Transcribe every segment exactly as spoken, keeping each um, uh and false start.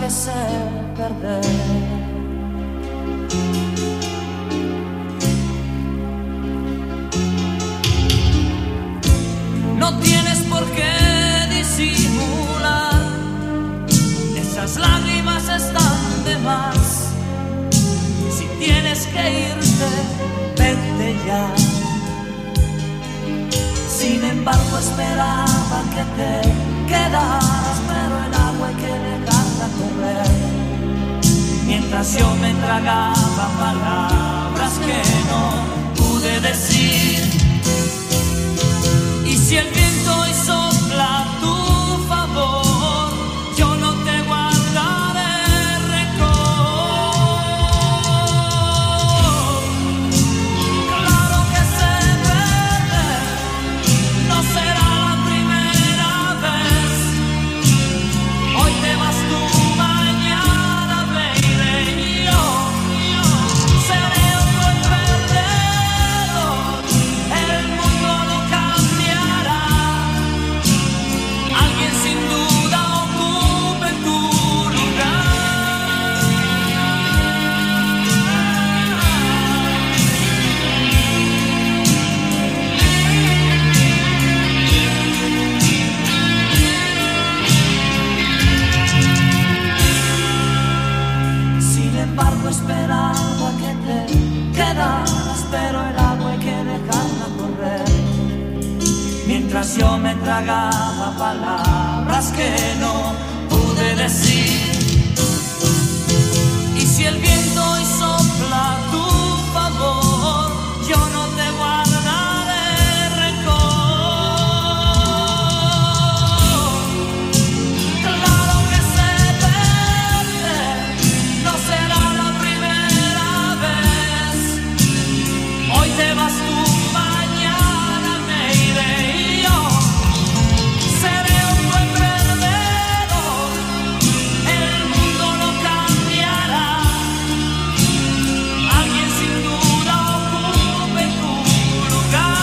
que sé perder. No tienes por qué disimular, esas lágrimas están de más. Si tienes que irte, vete ya. Sin embargo esperaba que te quedaras, pero el agua hay que dejarla correr. Mientras yo me tragaba palabras que no pude decir. Y si el viento hoy sopla a tu favor, yo no te guardaré rencor. Claro que sé perder, no será la primera vez. Hoy te vas tú, mañana baby, y yo, yo seré otro el perdedor. El mundo no cambiará, alguien sin duda ocupe tu lugar. Sin embargo esperaba que te quedaras, pero el agua hay que dejarla correr. Mientras yo me tragaba palabras que no pude decir. Y si el viento hoy sopla a tu favor, yo no te guardaré rencor. Claro que sé perder, no será la primera vez. Hoy te vas tú, mañana me iré y yo seré un buen perdedor. El mundo no cambiará, alguien sin duda ocupe tu lugar.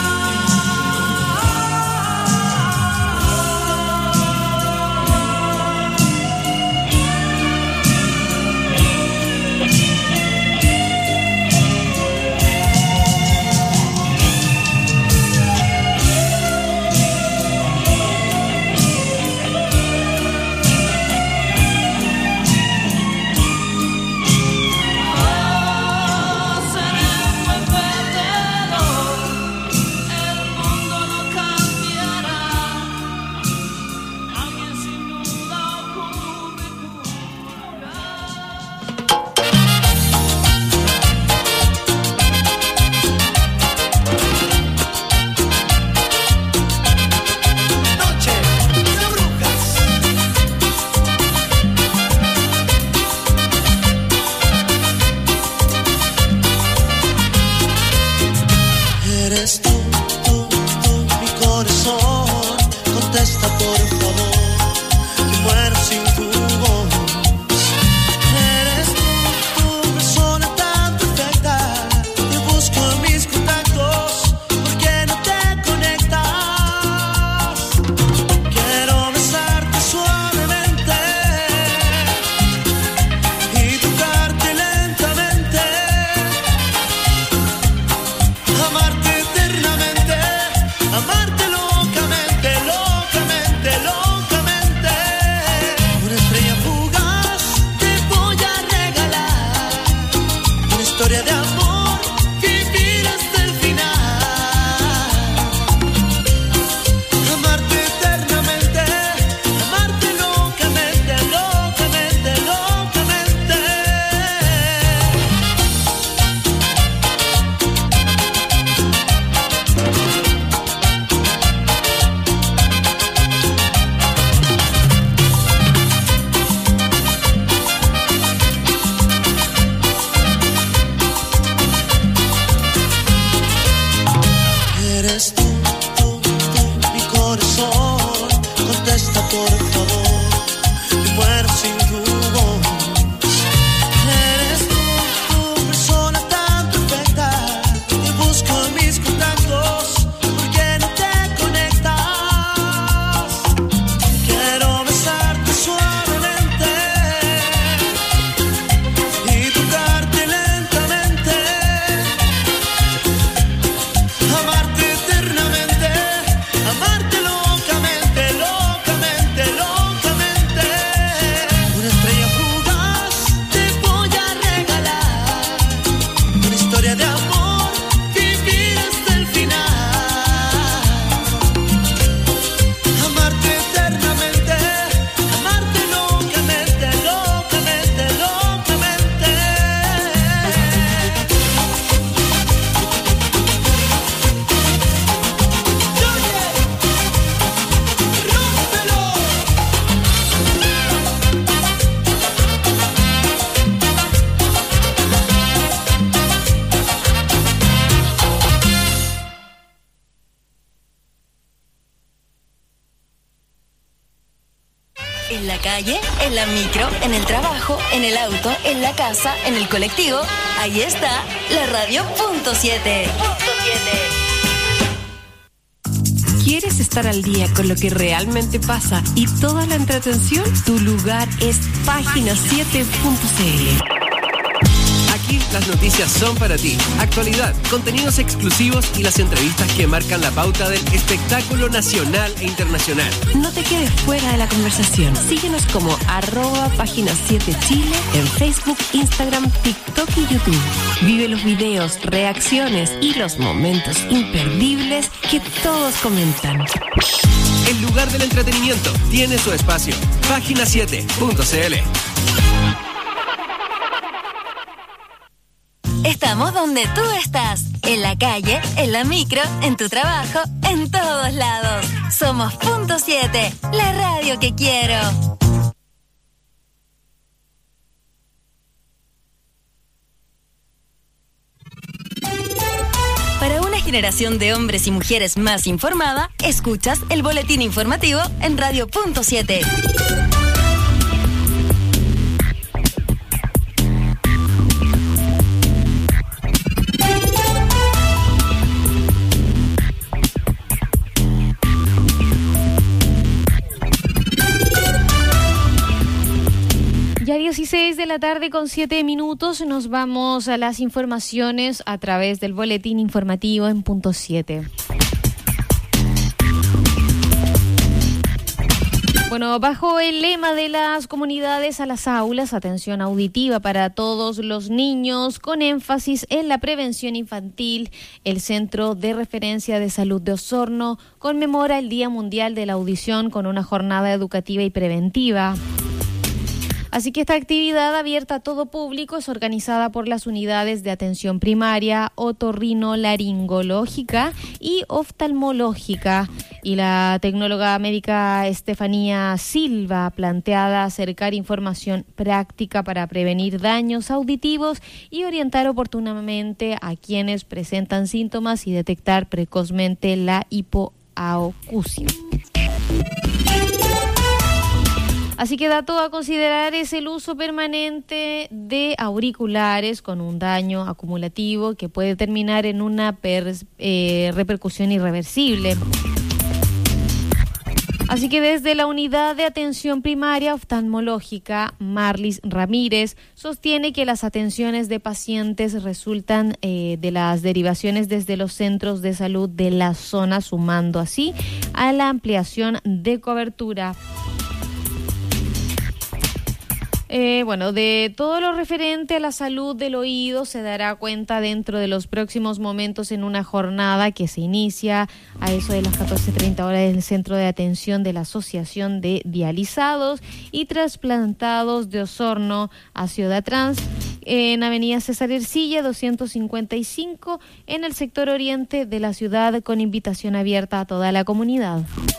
Oh, seré un buen perdedor. El mundo no cambiará, alguien sin duda ocupe tu lugar. Noche de brujas. Eres tú, tú, tú, mi corazón. Contesta por favor, que muero sin tu voz. Eres tú, tú, persona tan perfecta. Te busco en mis contactos, ¿por qué no te conectas? Quiero besarte suavemente y tocarte lentamente. Amarte eternamente, amarte locamente, locamente, locamente. Una estrella fugaz te voy a regalar, una historia de amor, vivir hasta el final. Amarte eternamente, amarte locamente, locamente, locamente. Eres tú, tú, tú, mi corazón. Contesta por favor, que muero sin tu voz. Eres tú, tú, persona tan perfecta. Te busco en mis contactos, ¿por qué no te conectas? Quiero besarte suavemente En la calle, en la micro, en el trabajo, en el auto, en la casa, en el colectivo. Ahí está la radio punto siete. Punto siete. ¿Quieres estar al día con lo que realmente pasa y toda la entretención? Tu lugar es página siete punto c l. Aquí las noticias son para ti. Actualidad, contenidos exclusivos y las entrevistas que marcan la pauta del espectáculo nacional e internacional. No te quedes fuera de la conversación. Síguenos como arroba página siete Chile en Facebook, Instagram, TikTok y YouTube. Vive los videos, reacciones y los momentos imperdibles que todos comentan. El lugar del entretenimiento tiene su espacio. página siete punto c l. Estamos donde tú estás, en la calle, en la micro, en tu trabajo, en todos lados. Somos Punto siete, la radio que quiero. Para una generación de hombres y mujeres más informada, escuchas el boletín informativo en radio punto siete. Ya dieciséis de la tarde con siete minutos, nos vamos a las informaciones a través del boletín informativo en Punto siete. Bueno, bajo el lema de las comunidades a las aulas, atención auditiva para todos los niños, con énfasis en la prevención infantil, el Centro de Referencia de Salud de Osorno conmemora el Día Mundial de la Audición con una jornada educativa y preventiva. Así que esta actividad abierta a todo público es organizada por las unidades de atención primaria, otorrinolaringológica y oftalmológica. Y la tecnóloga médica Estefanía Silva planteada acercar información práctica para prevenir daños auditivos y orientar oportunamente a quienes presentan síntomas y detectar precozmente la hipoacusia. Así que dato a considerar es el uso permanente de auriculares con un daño acumulativo que puede terminar en una per, eh, repercusión irreversible. Así que desde la Unidad de Atención Primaria Oftalmológica, Marlis Ramírez sostiene que las atenciones de pacientes resultan eh, de las derivaciones desde los centros de salud de la zona, sumando así a la ampliación de cobertura. Eh, bueno, de todo lo referente a la salud del oído se dará cuenta dentro de los próximos momentos en una jornada que se inicia a eso de las catorce treinta horas en el Centro de Atención de la Asociación de Dializados y Trasplantados de Osorno a Ciudad Trans, en Avenida César Ercilla doscientos cincuenta y cinco, en el sector oriente de la ciudad, con invitación abierta a toda la comunidad.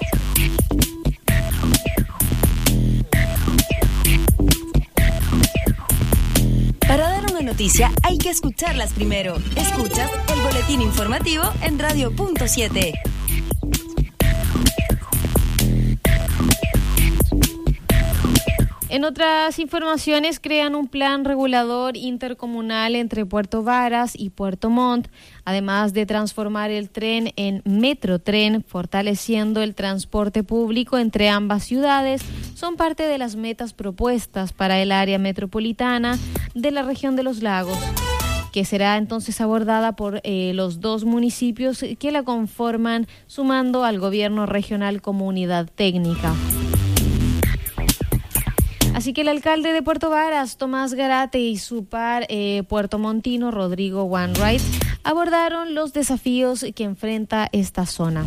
Para dar una noticia hay que escucharlas primero. Escuchas el boletín informativo en radio punto siete. En otras informaciones, crean un plan regulador intercomunal entre Puerto Varas y Puerto Montt, además de transformar el tren en Metrotren, fortaleciendo el transporte público entre ambas ciudades. Son parte de las metas propuestas para el área metropolitana de la región de los lagos, que será entonces abordada por eh, los dos municipios que la conforman, sumando al gobierno regional como unidad técnica. Así que el alcalde de Puerto Varas, Tomás Garate, y su par eh, puertomontino, Rodrigo Wainwright, abordaron los desafíos que enfrenta esta zona.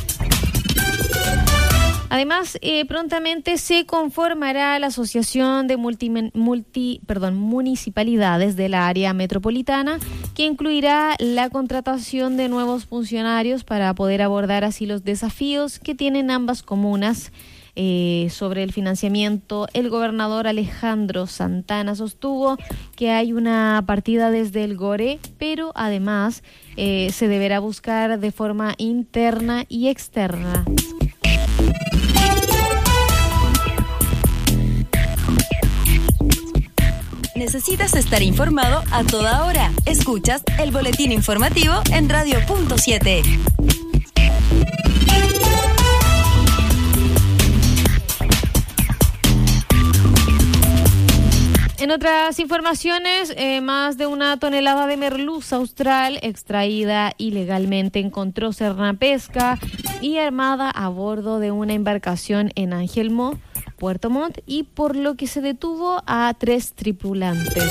Además, eh, prontamente se conformará la Asociación de multi, multi, perdón, Municipalidades de la área metropolitana, que incluirá la contratación de nuevos funcionarios para poder abordar así los desafíos que tienen ambas comunas. Eh, sobre el financiamiento, el gobernador Alejandro Santana sostuvo que hay una partida desde el GORE, pero además eh, se deberá buscar de forma interna y externa. necesitas estar informado a toda hora. Escuchas el boletín informativo en Radio Punto siete. En otras informaciones, eh, más de una tonelada de merluza austral extraída ilegalmente encontró Cernapesca y armada a bordo de una embarcación en Angelmó, Puerto Montt, y por lo que se detuvo a tres tripulantes.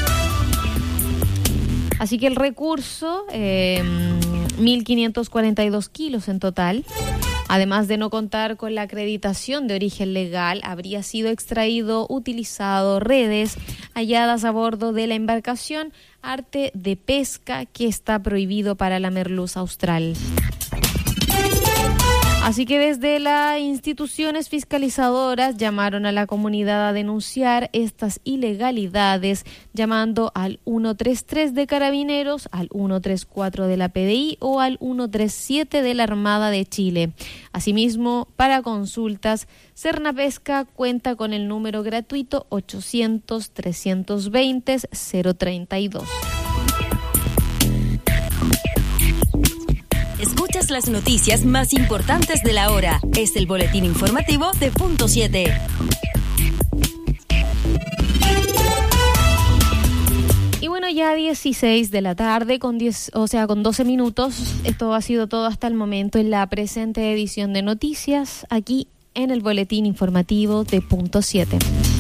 Así que el recurso, eh, mil quinientos cuarenta y dos kilos en total, además de no contar con la acreditación de origen legal, habría sido extraído utilizado redes halladas a bordo de la embarcación, arte de pesca que está prohibido para la merluza austral. Así que desde las instituciones fiscalizadoras llamaron a la comunidad a denunciar estas ilegalidades llamando al ciento treinta y tres de Carabineros, al ciento treinta y cuatro de la P D I o al ciento treinta y siete de la Armada de Chile. Asimismo, para consultas, Cernapesca cuenta con el número gratuito ochocientos, trescientos veinte, cero treinta y dos. Escuchas las noticias más importantes de la hora. Es el boletín informativo de Punto siete. Y bueno, ya dieciséis de la tarde, con diez, o sea, con doce minutos. Esto ha sido todo hasta el momento en la presente edición de noticias, aquí en el boletín informativo de Punto siete.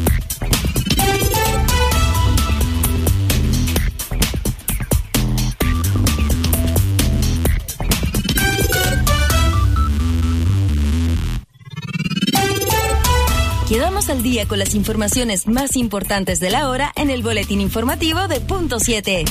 Quedamos al día con las informaciones más importantes de la hora en el boletín informativo de Punto siete.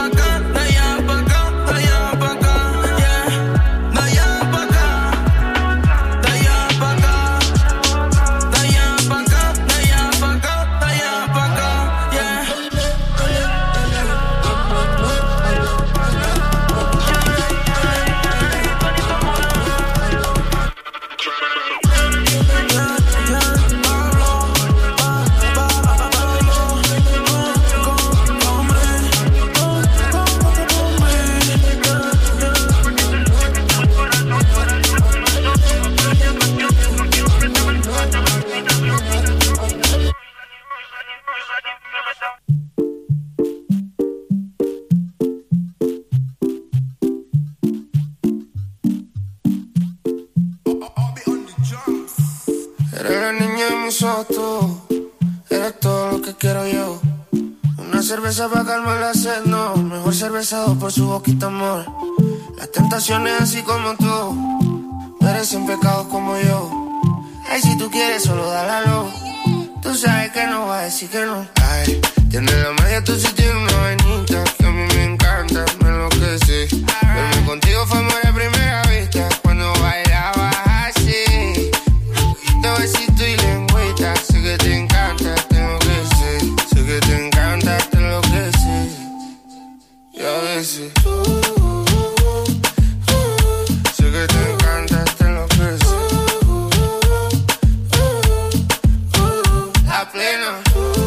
acá, de allá pa' acá, de allá pa' acá, yeah. De allá pa' acá, de allá pa' acá, de allá pa' acá, de allá pa' acá, de allá pa' acá, yeah. Eres la niña de mis ojos, tú. Eres todo lo que quiero yo. Una cerveza para calmar la sed, no. Mejor cervezado por su boquita, amor. Las tentaciones así como tú merecen pecados como yo. Ay, si tú quieres, solo dale a luz. Tú sabes que no va a decir que no. Ay, tienes la magia, tú sí tienes una vainita que a mí me encanta, me enloquece. Verme contigo fue amor a primera vista cuando bailabas así. Te besito y lengüita, sé que te encanta, tengo que ser. Sé que te encanta, te enloquece. Y a veces uh, uh, uh, sé que te encanta, te enloquece. Uh, uh, uh, la plena.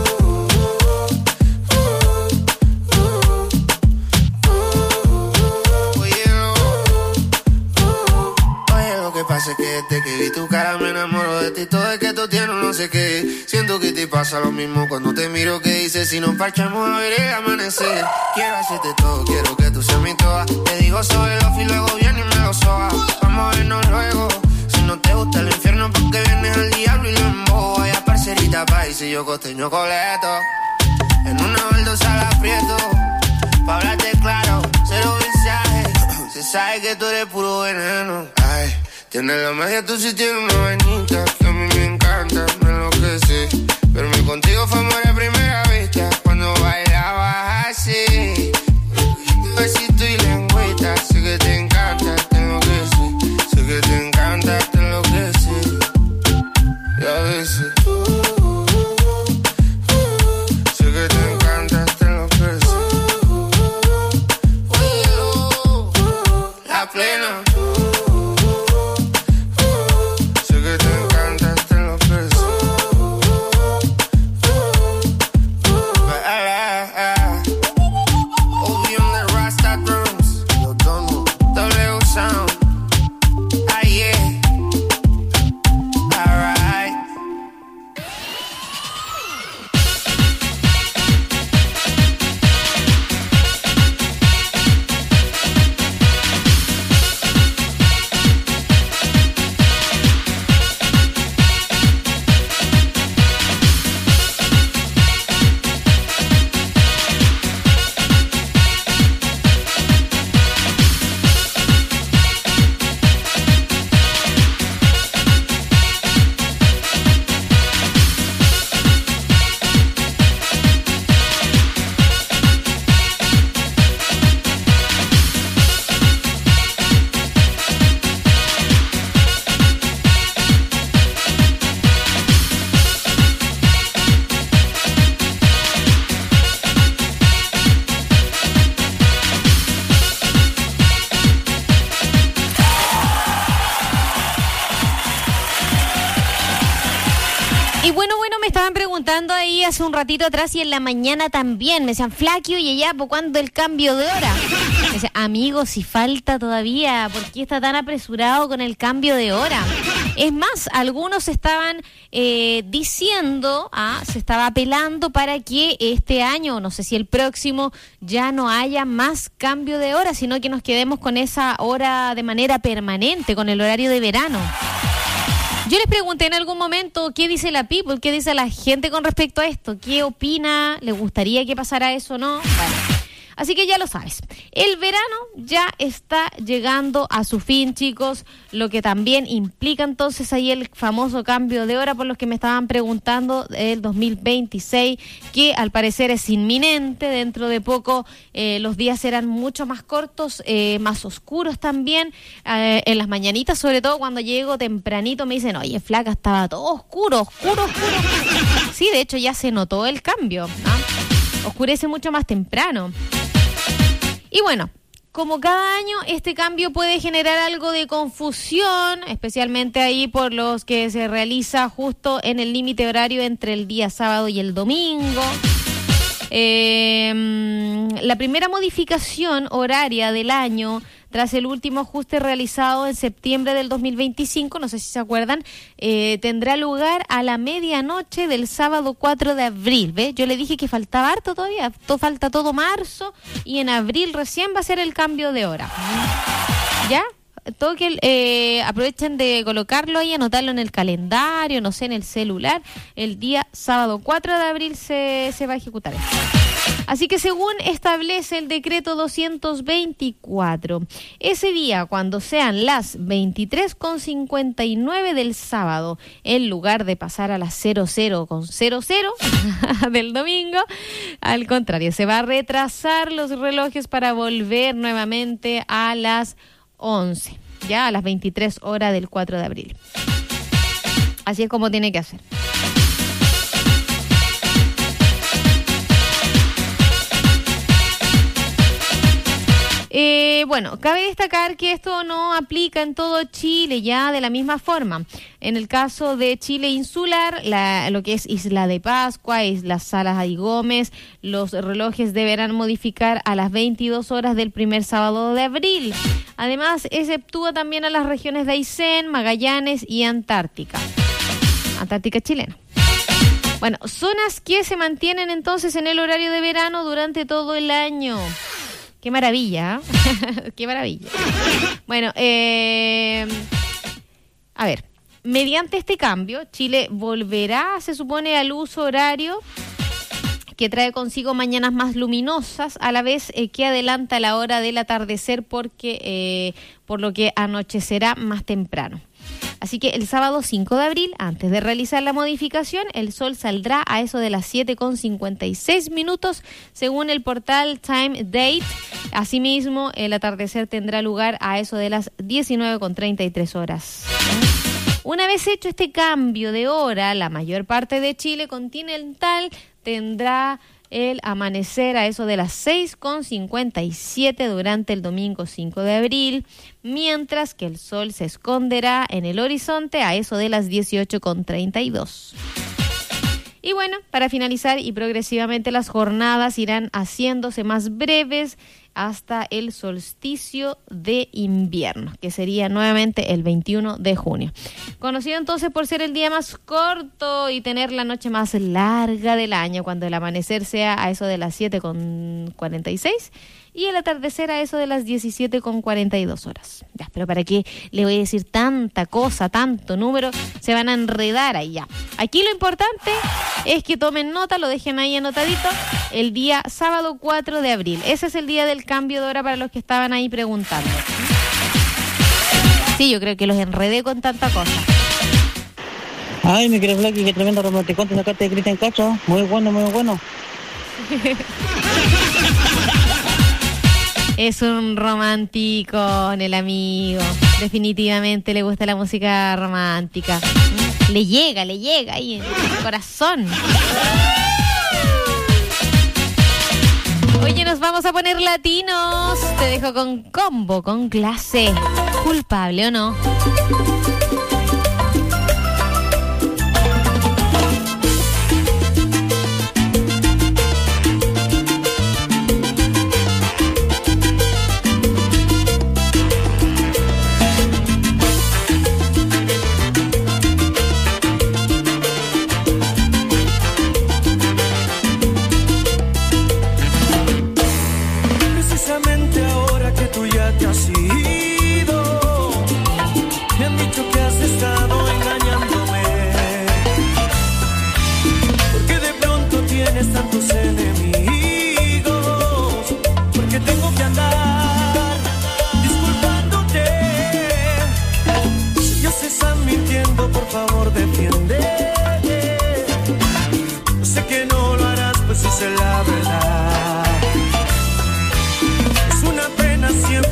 Pasa que desde que vi tu cara me enamoro de ti. Todo es que tú tienes no sé qué. Siento que te pasa lo mismo cuando te miro. Que dices si nos parchamos a ver el amanecer. Quiero hacerte todo, quiero que tú seas mi toa. Te digo sobre los y luego vienes y me lo soba. Vamos a vernos luego. Si no te gusta el infierno porque vienes al diablo y lo embobo. Vaya parcerita país y yo costeño coleto. En una baldosa la aprieto. Pa' hablarte claro, cero mensaje. Se sabe que tú eres puro veneno. Ay. Tienes la magia, tú sí tienes una vainita que a mí me encanta, me enloquece. Verme contigo fue amor a primera vista cuando bailabas así. Besito y lengüita, sé que te encanta, te enloquece. Sé que te encanta, te enloquece. Y a veces uh, uh, uh, sé que te encanta, te enloquece. Uh, uh, uh, la plena. Ahí hace un ratito atrás y en la mañana también me decían Flaquio y ella, ¿por cuándo el cambio de hora? Me decía, amigo, si falta todavía, ¿por qué está tan apresurado con el cambio de hora? Es más, algunos estaban eh, diciendo, ah, se estaba apelando para que este año, no sé si el próximo, ya no haya más cambio de hora, sino que nos quedemos con esa hora de manera permanente, con el horario de verano. Yo les pregunté en algún momento qué dice la people, qué dice la gente con respecto a esto, qué opina, le gustaría que pasara eso o no. Bueno, Así que ya lo sabes, el verano ya está llegando a su fin, chicos, lo que también implica entonces ahí el famoso cambio de hora por los que me estaban preguntando el dos mil veintiséis, que al parecer es inminente. Dentro de poco eh, los días serán mucho más cortos, eh, más oscuros también, eh, en las mañanitas, sobre todo cuando llego tempranito me dicen, oye, flaca, estaba todo oscuro, oscuro, oscuro. Sí, de hecho ya se notó el cambio, ¿no? Oscurece mucho más temprano. Y bueno, como cada año, este cambio puede generar algo de confusión, especialmente ahí por los que se realiza justo en el límite horario entre el día sábado y el domingo. Eh, la primera modificación horaria del año, tras el último ajuste realizado en septiembre del dos mil veinticinco, no sé si se acuerdan, eh, tendrá lugar a la medianoche del sábado cuatro de abril. ¿Ves? Yo le dije que faltaba harto todavía, todo, falta todo marzo y en abril recién va a ser el cambio de hora. ¿Ya? Todo que eh, aprovechen de colocarlo ahí, anotarlo en el calendario, no sé, en el celular. El día sábado cuatro de abril se, se va a ejecutar esto. Así que según establece el decreto doscientos veinticuatro, ese día, cuando sean las veintitrés con cincuenta y nueve del sábado, en lugar de pasar a las cero cero con cero cero del domingo, al contrario, se va a retrasar los relojes para volver nuevamente a las once, ya a las veintitrés horas del cuatro de abril. Así es como tiene que hacer. Eh, bueno, cabe destacar que esto no aplica en todo Chile ya de la misma forma. En el caso de Chile insular, la, lo que es Isla de Pascua, Isla Salas y Gómez, los relojes deberán modificar a las veintidós horas del primer sábado de abril. Además, exceptúa también a las regiones de Aysén, Magallanes y Antártica. Antártica chilena. Bueno, zonas que se mantienen entonces en el horario de verano durante todo el año. Qué maravilla, ¿eh? Qué maravilla. Bueno, eh, a ver, mediante este cambio, Chile volverá, se supone, al uso horario que trae consigo mañanas más luminosas, a la vez eh, que adelanta la hora del atardecer, porque eh, por lo que anochecerá más temprano. Así que el sábado cinco de abril, antes de realizar la modificación, el sol saldrá a eso de las siete con cincuenta y seis minutos, según el portal Time Date. Asimismo, el atardecer tendrá lugar a eso de las diecinueve con treinta y tres horas. Una vez hecho este cambio de hora, la mayor parte de Chile continental tendrá el amanecer a eso de las seis con cincuenta y siete durante el domingo cinco de abril, mientras que el sol se esconderá en el horizonte a eso de las dieciocho con treinta y dos. Y bueno, para finalizar, y progresivamente las jornadas irán haciéndose más breves hasta el solsticio de invierno, que sería nuevamente el veintiuno de junio. Conocido entonces por ser el día más corto y tener la noche más larga del año, cuando el amanecer sea a eso de las siete con cuarenta y seis y el atardecer a eso de las diecisiete con cuarenta y dos horas. Ya, pero ¿para qué le voy a decir tanta cosa, tanto número? Se van a enredar ahí ya. Aquí lo importante es que tomen nota, lo dejen ahí anotadito, el día sábado cuatro de abril. Ese es el día del cambio de hora para los que estaban ahí preguntando. Sí, yo creo que los enredé con tanta cosa. Ay, mi querido Flaky, qué tremendo romanticón te sacaste de Cristian Castro. Muy bueno, muy bueno. Es un romántico, el amigo. Definitivamente le gusta la música romántica. Le llega, le llega ahí en el corazón. Oye, nos vamos a poner latinos. Te dejo con Combo, con clase. ¿Culpable o no? Tantos enemigos,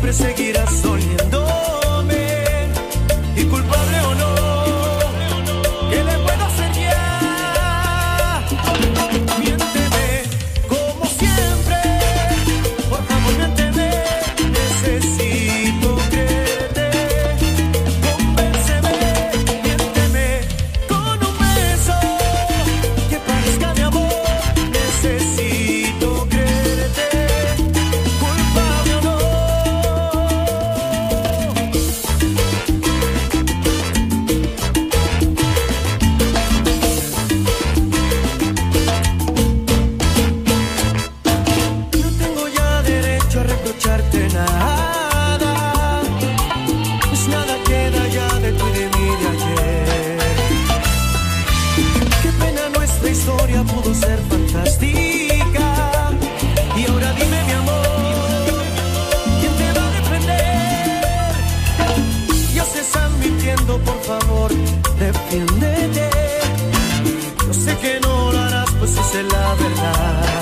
siempre seguirás doliéndome. Y culpable o no, ¿qué le puedo hacer ya? Miénteme como siempre, por favor miénteme. Necesito creerte, convénceme. Miénteme con un beso que parezca mi amor. Necesito creerte, culpable o no. No tengo ya derecho a reprocharte nada, pues nada queda ya de tú y de mí de ayer. Qué pena nuestra historia pudo ser fantástica. Y ahora dime mi amor, ¿quién te va a defender? Yo se están mintiendo, por favor, defiéndete. Yo sé que no lo harás, pues esa es la verdad.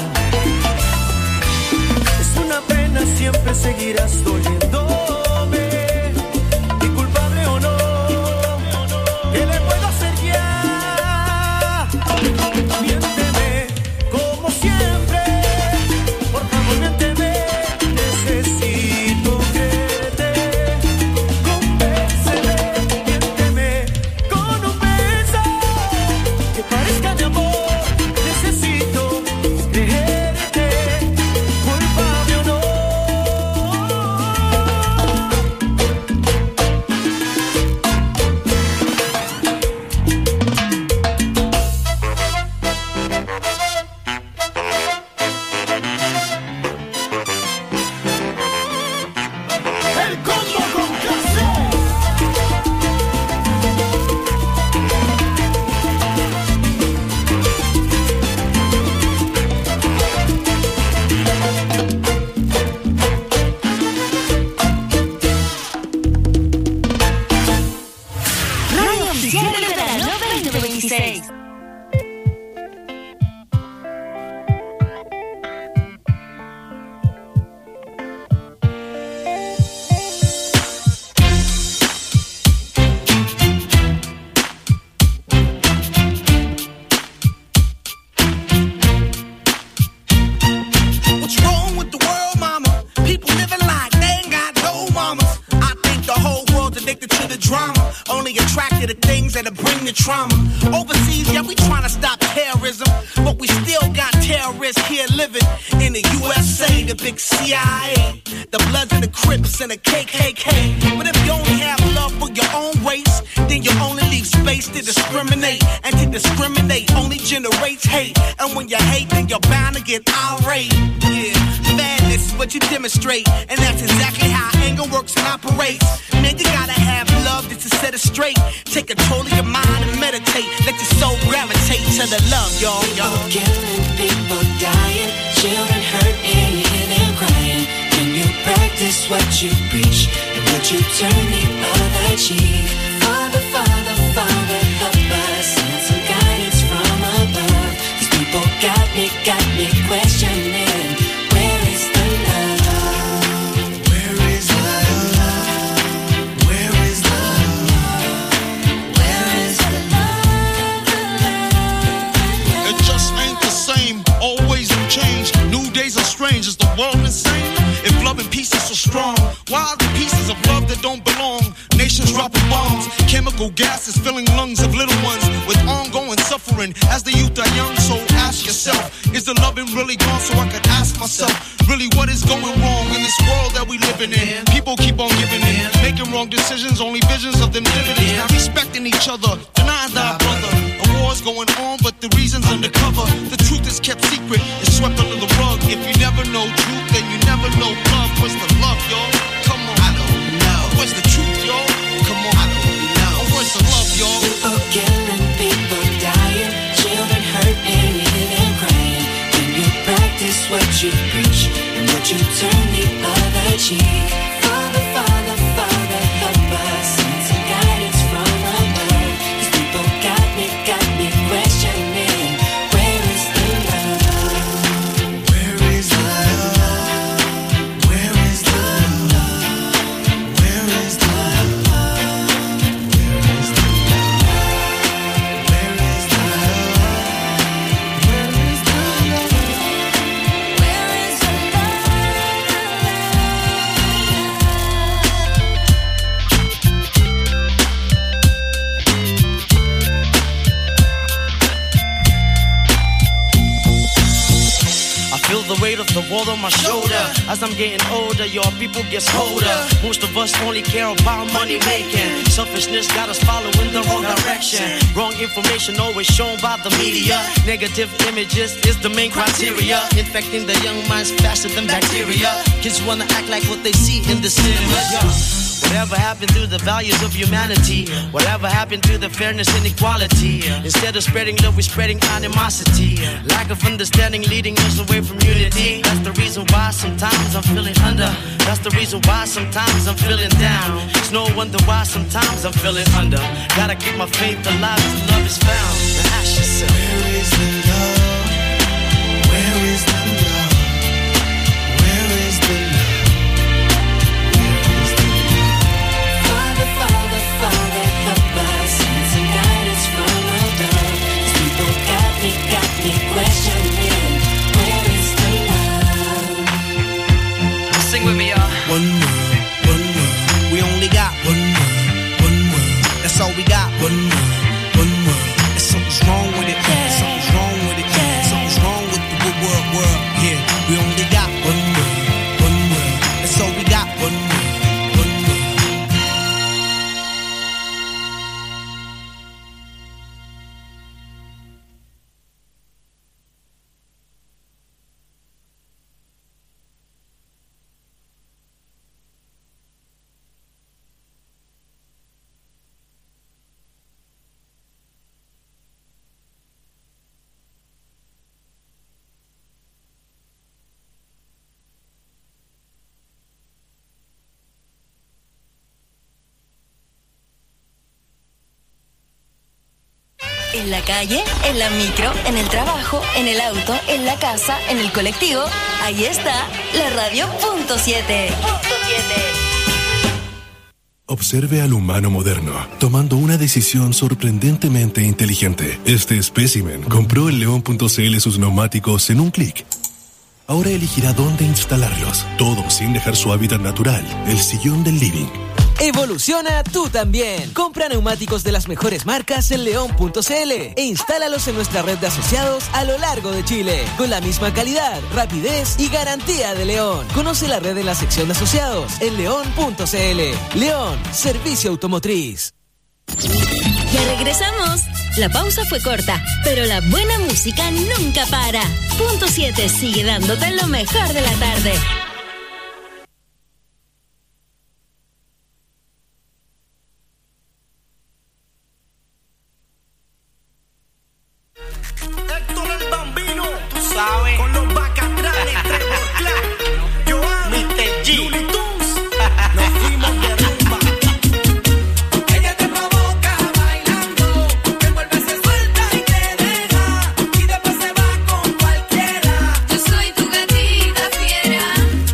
Es una pena, siempre seguirás doliéndome. Y culpable o no, ¿qué le puedo hacer ya? Miénteme como siempre, por favor miénteme. Necesito creerte, convénceme. Miénteme con un beso que parezca mi amor. Necesito creerte, culpable o no. El combo con clase. Radio Oficial del Verano veinte veintiséis. What's wrong with the world, mama? People living like they ain't got no mamas. I think the whole world's addicted to the drama, only attracted to things that'll bring the trauma. Overseas, yeah, we trying to stop terrorism, but we still got terrorists here living in the U S A, the big C I A, the Bloods and the Crips and the K K K. But if you only have love for your own race, then you only leave space to discriminate, and to discriminate only generates hate. And when you hate, then you're bound to get irate. Yeah, madness is what you demonstrate, and that's exactly how anger works and operates. Man, you gotta have love just to set it straight. Take control of your mind and meditate. Let your soul gravitate to the love, y'all. y'all. People killing, people dying, children hurt and you hear them crying. Can you practice what you preach? And would you turn the other cheek? Father, Father, Father, help us. Send some guidance from above. These people got me, got me questioning. Where is the love? Where is the love? Where is the love? Where is the love, the love, the love? It just ain't the same, always in change. New days are strange, is the world insane? If love and peace is so strong, why are the pieces of love that don't belong? Nations dropping bombs, chemical gases filling lungs of little ones with ongoing suffering as the youth are young. So ask yourself, is the loving really gone? So I could ask myself, really what is going wrong in this world that we living in? People keep on giving in, making wrong decisions, only visions of them dividends. Not respecting each other, denying thy brother. A war's going on, but the reason's undercover. The truth is kept secret, it's swept under the rug. If you never know truth, then you never know love. Where's the love, y'all? Come on, I don't know. Where's the truth, y'all? Come on, I don't know. Where's the love, y'all? People killing, people dying, children hurt and you hear them crying. Can you practice what you preach? And would you turn the other cheek? Father, Father, Father, help us. Send some guidance from above. These people got me, got me questioning. Where is the love? Where is the love? Where is the love? world on my shoulder. As I'm getting older, your people gets colder. Most of us only care about money making. Selfishness got us following the wrong direction. Wrong information always shown by the media. Negative images is the main criteria. Infecting the young minds faster than bacteria. Kids wanna act like what they see in the cinema. Yeah. Whatever happened to the values of humanity? Whatever happened to the fairness and equality? Instead of spreading love, we're spreading animosity. Lack of understanding leading us away from unity. That's the reason why sometimes I'm feeling under. That's the reason why sometimes I'm feeling down. It's no wonder why sometimes I'm feeling under. Gotta keep my faith alive till love is found. Now ask yourself, where is the love? Where is the love? Where is the love? Father, help us, send some guidance from above. These people got me, got me questioning, where is the love? Sing with me, y'all. One world, one world. We only got one world, one world. That's all we got. One world, one world. And something's wrong with it. Something's wrong with it. Something's wrong with the good world, world. Yeah, we only got one world, one world. That's all we got. One world. En la calle, en la micro, en el trabajo, en el auto, en la casa, en el colectivo. Ahí está la radio punto siete. Observe al humano moderno, tomando una decisión sorprendentemente inteligente. Este espécimen compró en león punto c l sus neumáticos en un clic. Ahora elegirá dónde instalarlos, todo sin dejar su hábitat natural, el sillón del living. Evoluciona tú también. Compra neumáticos de las mejores marcas en león punto c l e instálalos en nuestra red de asociados a lo largo de Chile, con la misma calidad, rapidez y garantía de León. Conoce la red en la sección de asociados en león punto c l. León, servicio automotriz. Ya regresamos. La pausa fue corta, pero la buena música nunca para. Punto siete sigue dándote lo mejor de la tarde. Héctor el Bambino, tú sabes, con los bacatranes, Trevor Clark, Joan, mister G, Looney Tunes, nos fuimos de rumba. Ella te provoca bailando, te vuelve se suelta y te deja, y después se va con cualquiera. Yo soy tu gatita fiera.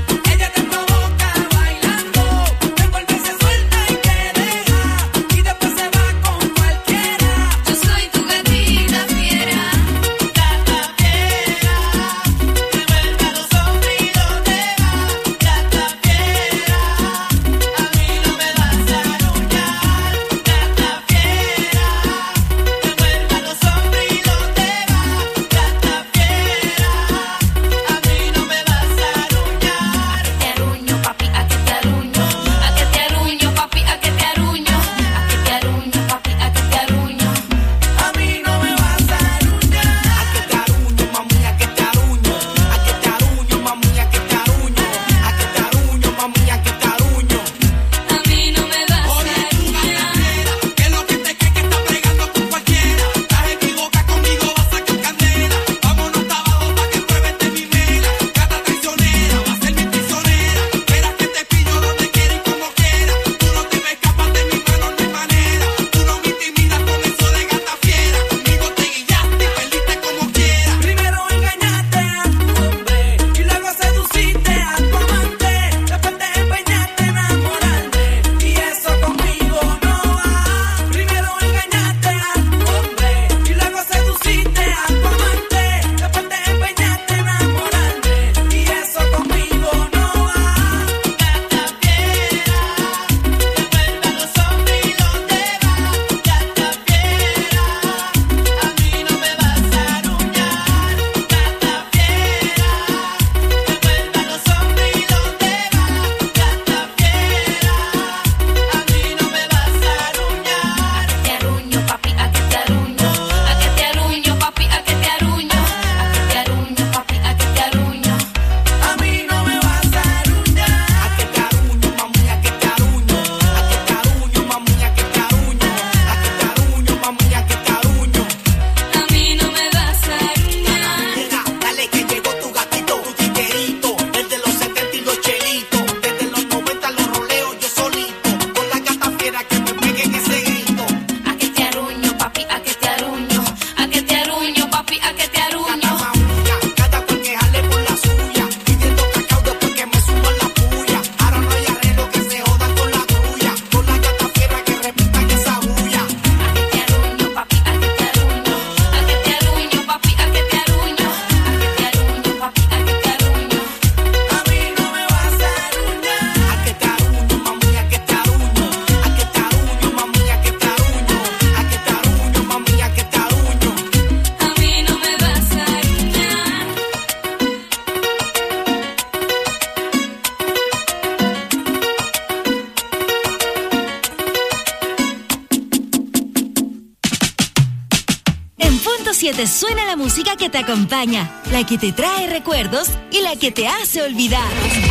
siete suena la música que te acompaña, la que te trae recuerdos y la que te hace olvidar.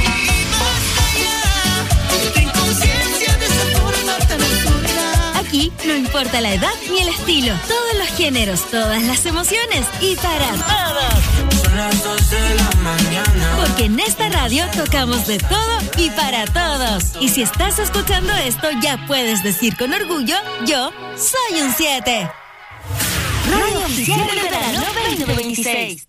Aquí no importa la edad ni el estilo, todos los géneros, todas las emociones y para todos. Son las dos de la mañana. Porque en esta radio tocamos de todo y para todos. Y si estás escuchando esto, ya puedes decir con orgullo, yo soy un siete. Radio Oficial del Verano veinte veintiséis.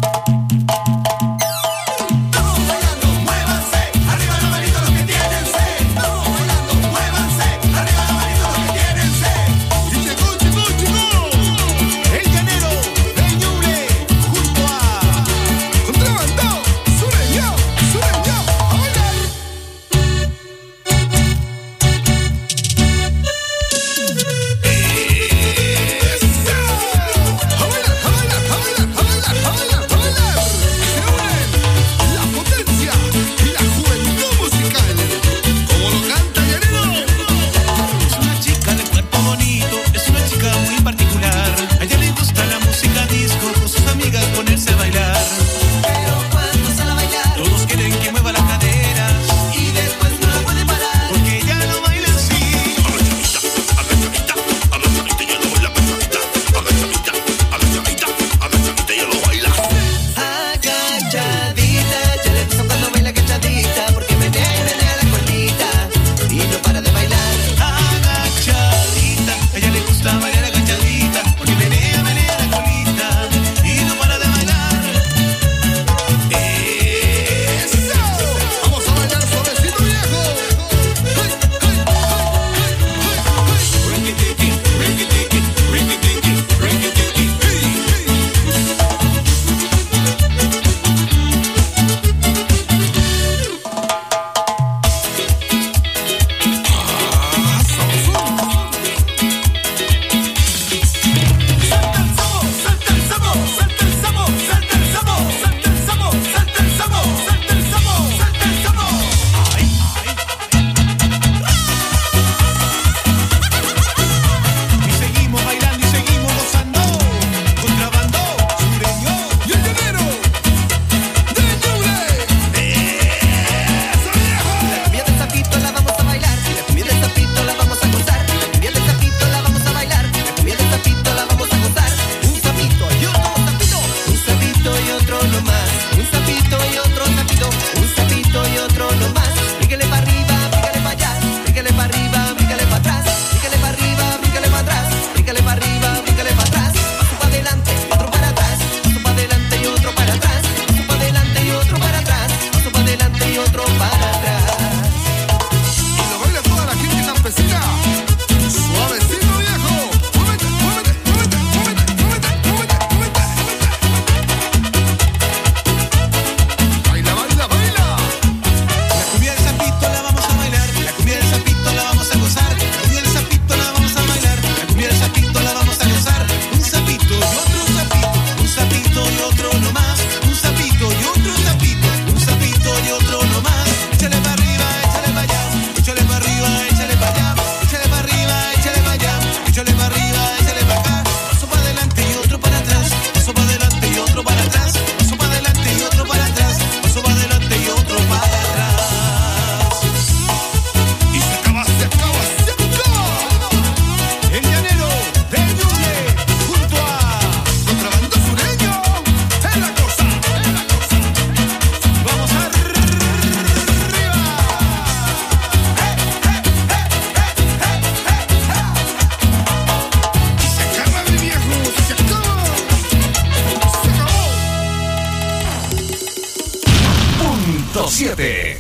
siete.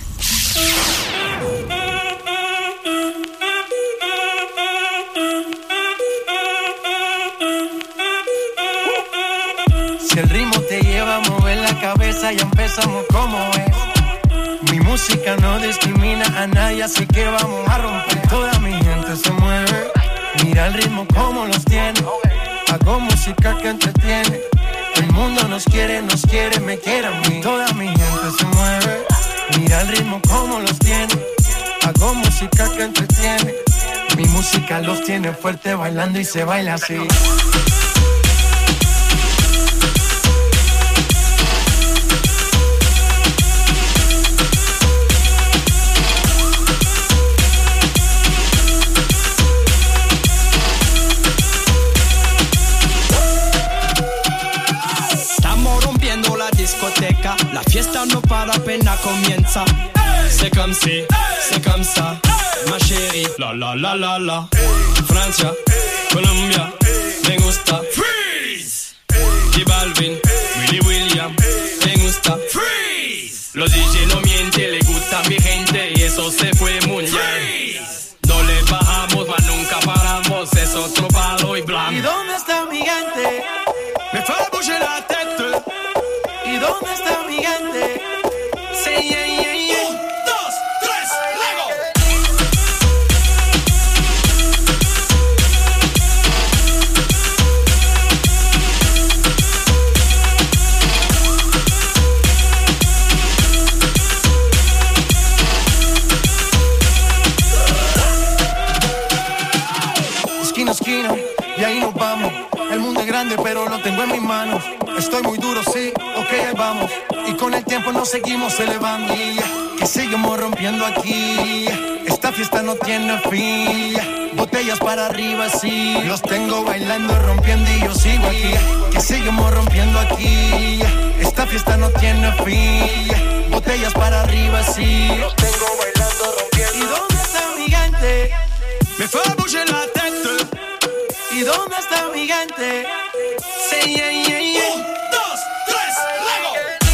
Si el ritmo te lleva a mover la cabeza, ya empezamos como es. Mi música no discrimina a nadie, así que vamos a romper. Toda mi gente se mueve, mira el ritmo como los tiene. Hago música que entretiene. El mundo nos quiere, nos quiere, me quiere a mí. Toda mi gente se mueve, mira el ritmo como los tiene. Hago música que entretiene. Mi música los tiene fuerte bailando y se baila así. ça. C'est comme si, c'est comme ça. Ma chérie, la la la la la. Francia, Colombia, me gusta. Freeze. J Balvin, Willy William, me gusta. Freeze. Los D J no mienten, le gusta a mi gente y eso se fue muy bien. No le bajamos, mas nunca paramos, es otro palo y blanco. ¿Y dónde está mi gente? Me fait bouger la tête. ¿Y dónde está mi gente? Say yeah, yeah, yeah. Un, dos, tres, Lego. Esquina a esquina, y ahí nos vamos. El mundo es grande, pero lo tengo en mis manos. Estoy muy duro, sí, ok, ahí vamos. Y con el tiempo nos seguimos elevando. Que seguimos rompiendo aquí. Esta fiesta no tiene fin. Botellas para arriba, sí. Los tengo bailando, rompiendo y yo sigo aquí. Que seguimos rompiendo aquí. Esta fiesta no tiene fin. Botellas para arriba, sí. Los tengo bailando, rompiendo. ¿Y dónde está mi gente? Me fait bouger la tête. ¿Y dónde está mi gente? Say yeah, yeah, yeah. Un, dos, tres, Lego.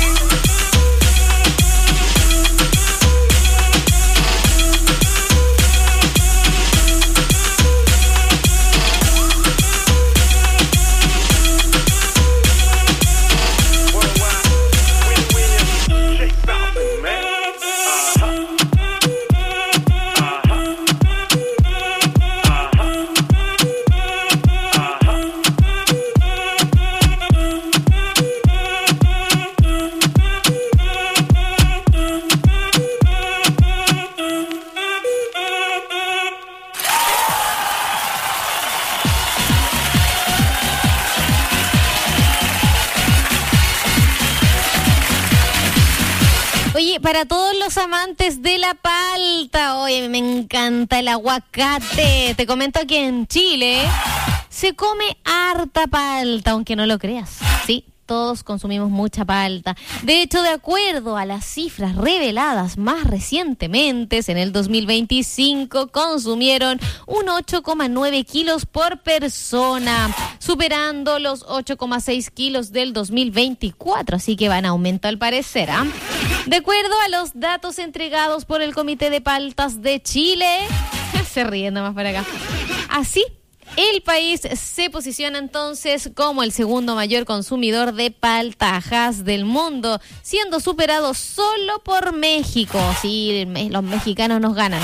Para todos los amantes de la palta, oye, me encanta el aguacate. Te comento que en Chile se come harta palta, aunque no lo creas. Sí, todos consumimos mucha palta. De hecho, de acuerdo a las cifras reveladas más recientemente, en el dos mil veinticinco consumieron un ocho coma nueve kilos por persona, superando los ocho coma seis kilos del dos mil veinticuatro, así que van a aumento al parecer, ¿ah? ¿eh? De acuerdo a los datos entregados por el Comité de Paltas de Chile, se ríen nomás para acá, así el país se posiciona entonces como el segundo mayor consumidor de paltajas del mundo, siendo superado solo por México. Sí, los mexicanos nos ganan.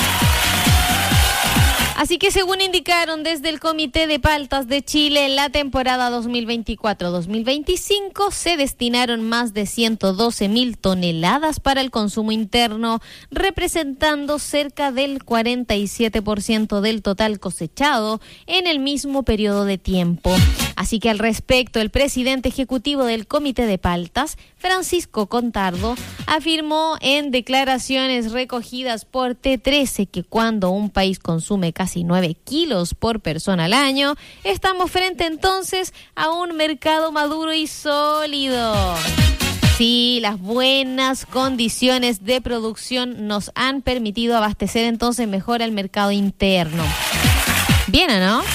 Así que según indicaron desde el Comité de Paltas de Chile, en la temporada dos mil veinticuatro dos mil veinticinco se destinaron más de ciento doce mil toneladas para el consumo interno, representando cerca del cuarenta y siete por ciento del total cosechado en el mismo periodo de tiempo. Así que al respecto, el presidente ejecutivo del Comité de Paltas, Francisco Contardo, afirmó en declaraciones recogidas por T trece que cuando un país consume casi nueve kilos por persona al año, estamos frente entonces a un mercado maduro y sólido. Sí, las buenas condiciones de producción nos han permitido abastecer entonces mejor al mercado interno. Bien, ¿o no?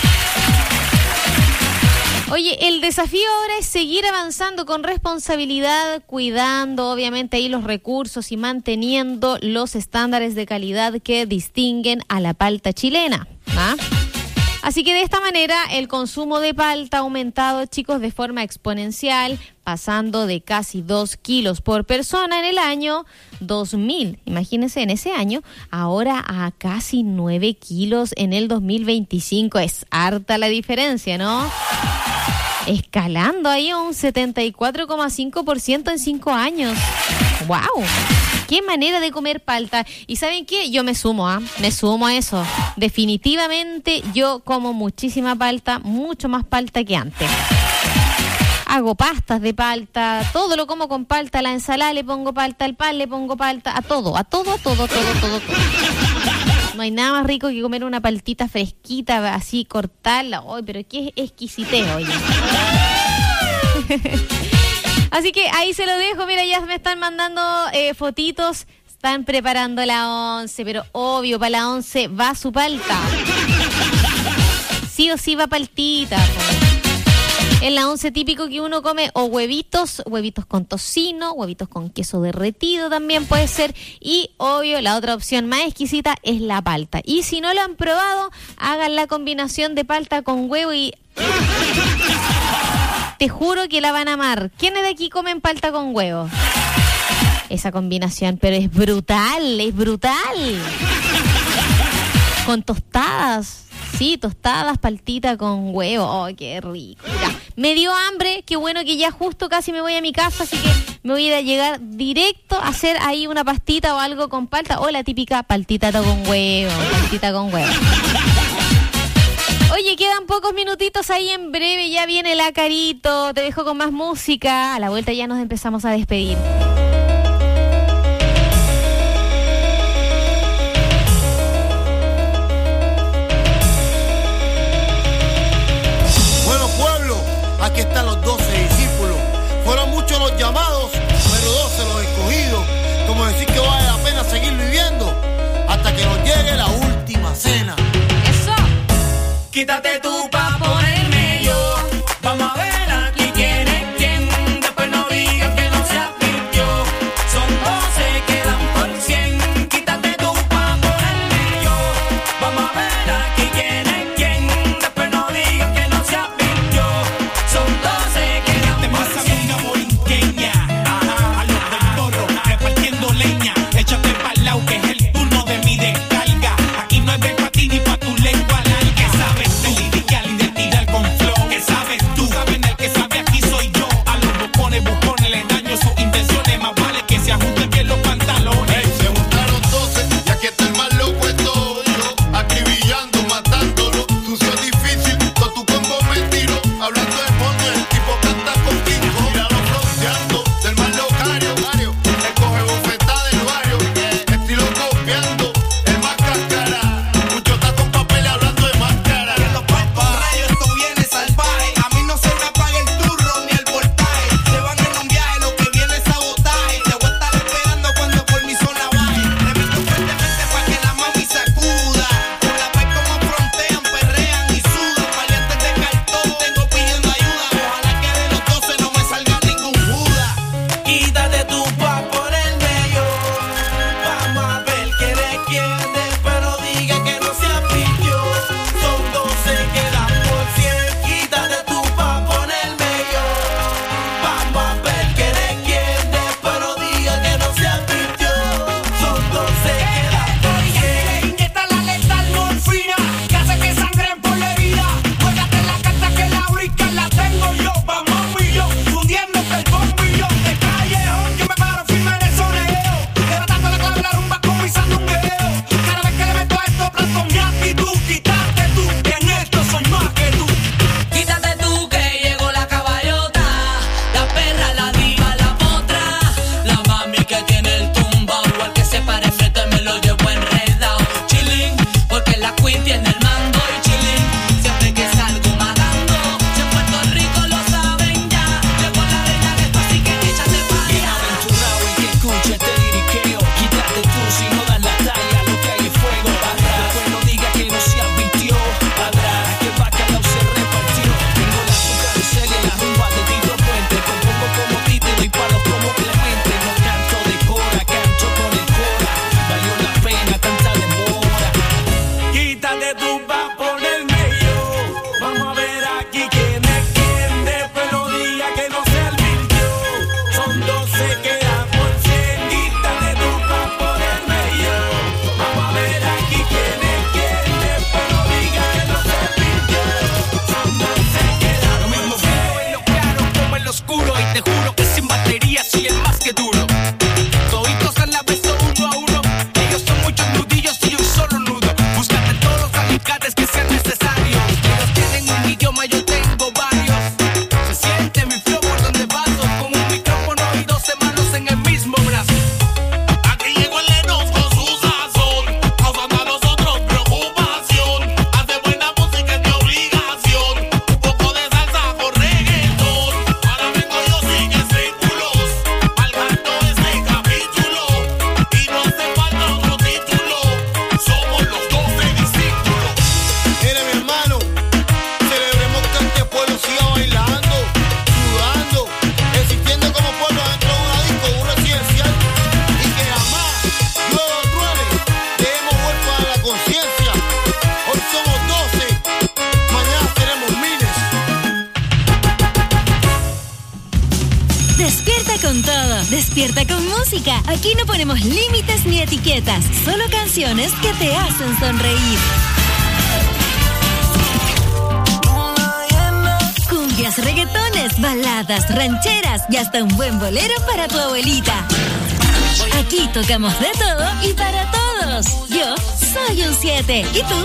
Oye, el desafío ahora es seguir avanzando con responsabilidad, cuidando obviamente ahí los recursos y manteniendo los estándares de calidad que distinguen a la palta chilena, ¿ah? Así que de esta manera el consumo de palta ha aumentado, chicos, de forma exponencial, pasando de casi dos kilos por persona en el año dos mil, imagínense en ese año, ahora a casi nueve kilos en el dos mil veinticinco. Es harta la diferencia, ¿no? Escalando ahí a un setenta y cuatro coma cinco por ciento en cinco años. ¡Wow! ¡Qué manera de comer palta! ¿Y saben qué? Yo me sumo, ¿ah? ¿eh? Me sumo a eso. Definitivamente yo como muchísima palta, mucho más palta que antes. Hago pastas de palta, todo lo como con palta, a la ensalada le pongo palta, al pan le pongo palta, a todo, a todo, a todo, todo, todo, todo. No hay nada más rico que comer una paltita fresquita, así, cortarla. ¡Ay, pero qué exquisitez, oye! Así que ahí se lo dejo. Mira, ya me están mandando eh, fotitos. Están preparando la once, pero obvio, para la once va su palta. Sí o sí va paltita. En la once típico que uno come o huevitos, huevitos con tocino, huevitos con queso derretido también puede ser. Y obvio, la otra opción más exquisita es la palta. Y si no lo han probado, hagan la combinación de palta con huevo y... te juro que la van a amar. ¿Quiénes de aquí comen palta con huevo? Esa combinación, pero es brutal, es brutal. Con tostadas, sí, tostadas, paltita con huevo. Oh, qué rico. Ya. Me dio hambre, qué bueno que ya justo casi me voy a mi casa, así que me voy a ir a llegar directo a hacer ahí una pastita o algo con palta. O la típica paltita con huevo, paltita con huevo. Oye, quedan pocos minutitos ahí, en breve ya viene la Carito. Te dejo con más música. A la vuelta ya nos empezamos a despedir. Aquí están los doce discípulos. Fueron muchos los llamados, pero doce los escogidos. Como decir que vale la pena seguir viviendo hasta que nos llegue la última cena. Eso. Quítate tú pa' ponerme yo. Vamos a ver aquí quién es quién. Después no digas que no se advirtió. Son doce, quedan por cien. Quítate tú pa' ponerme yo. Vamos a ver aquí quién es quién. Después no digas que no se advirtió. Son doce, quedan por cien. Una borinqueña, ajá, a los del toro, repartiendo leña. Échate pa'l lado que es el turno de mi descarga. Aquí no hay break pa' ti ni pa' tu lengua larga. ¿Qué sabes tú? De lirical y Despierta con música. Aquí no ponemos límites ni etiquetas, solo canciones que te hacen sonreír. Cumbias, reggaetones, baladas, rancheras y hasta un buen bolero para tu abuelita. Aquí tocamos de todo y para todos. Yo soy un siete. ¿Y tú?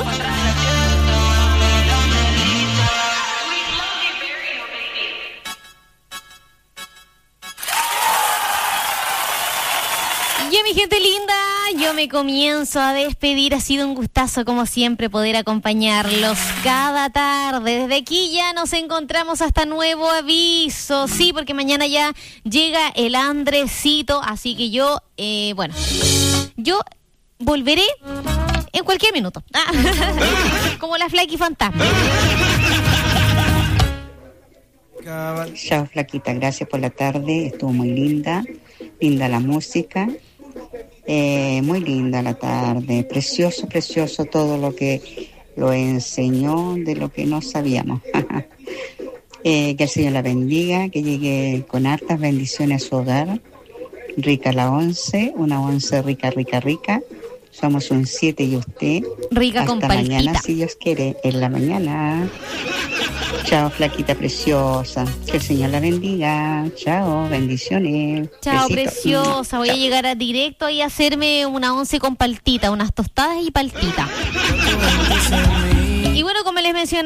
Y mi gente linda, yo me comienzo a despedir. Ha sido un gustazo, como siempre, poder acompañarlos cada tarde. Desde aquí ya nos encontramos hasta nuevo aviso. Sí, porque mañana ya llega el Andresito. Así que yo, eh, bueno, yo volveré en cualquier minuto. Ah, como la Flaky Fantasma. Chao, Flaquita, gracias por la tarde. Estuvo muy linda. Linda la música. Eh, muy linda la tarde, precioso, precioso todo lo que lo enseñó de lo que no sabíamos. eh, que el Señor la bendiga, que llegue con hartas bendiciones a su hogar. Rica la once, una once rica, rica, rica. Somos un siete y usted. Rica hasta con palpita. Mañana, si Dios quiere, en la mañana. Chao, Flaquita preciosa. Que el Señor la bendiga. Chao, bendiciones. Chao, Besito. preciosa. Voy a llegar a directo ahí a hacerme una once con paltita, unas tostadas y paltita. Y bueno, como les mencioné,